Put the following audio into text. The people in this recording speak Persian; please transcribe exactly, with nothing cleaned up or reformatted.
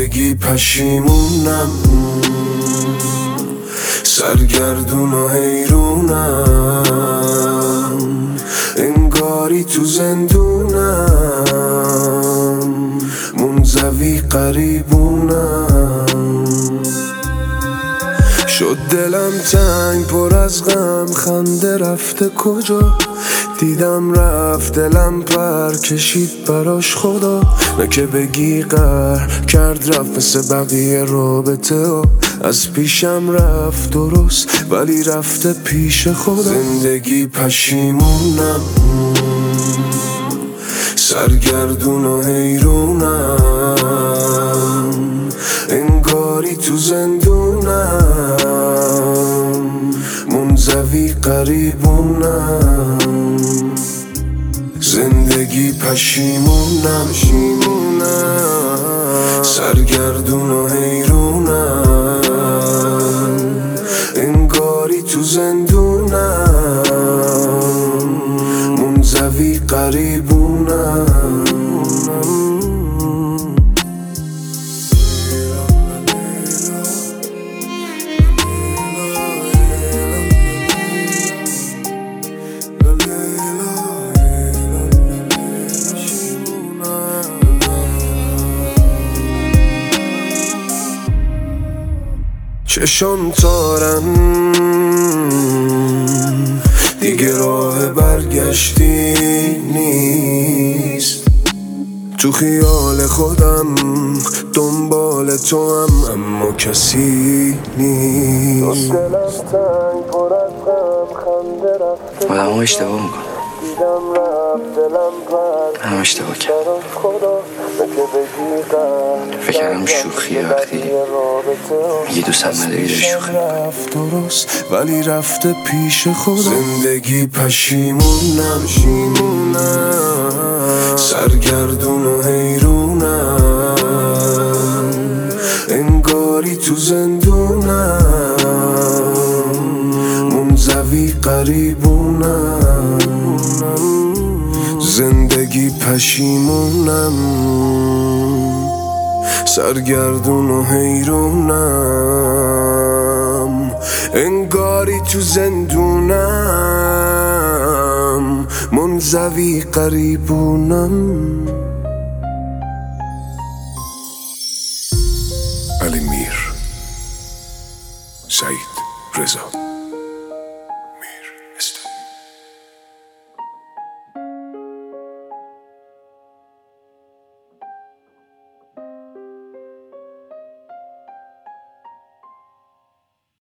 زندگی پشیمونم، سرگردون و حیرونم، انگاری تو زندونم، منزوی قریبونم. شد دلم تنگ پر از غم، خنده رفته کجا؟ دیدم رفت دلم پر کشید براش خدا. نه که بگی قهر کرد رفت مثل بقیه رابطه ها، از پیشم رفت درست ولی رفته پیش خدا. زندگی پشیمونم، سرگردون و حیرونم، انگاری تو زندونم، منزوی قریبونم. زندگی پشیمونم، سرگردون و حیرونم، انگاری تو زندونم، منزوی قریبونم. چشم تارن دیگه راه برگشتی نیست، تو خیال خودم دنبال تو هم اما کسی نیست. آدم ها اشتباه میکنم، هم اشتباه کرد. فکر کردم شوخیه وقتی یه دوست هم نداری داری شوخی درست ولی رفته پیش خدا. زندگی پشیمونم، سرگردون و حیرونم، انگاری تو زندونم، منزوی قریبونم. زندگی پشیمونم، سرگردون و حیرونم، انگاری تو زندونم، منزوی قریبونم. علی میر، سعید رضا.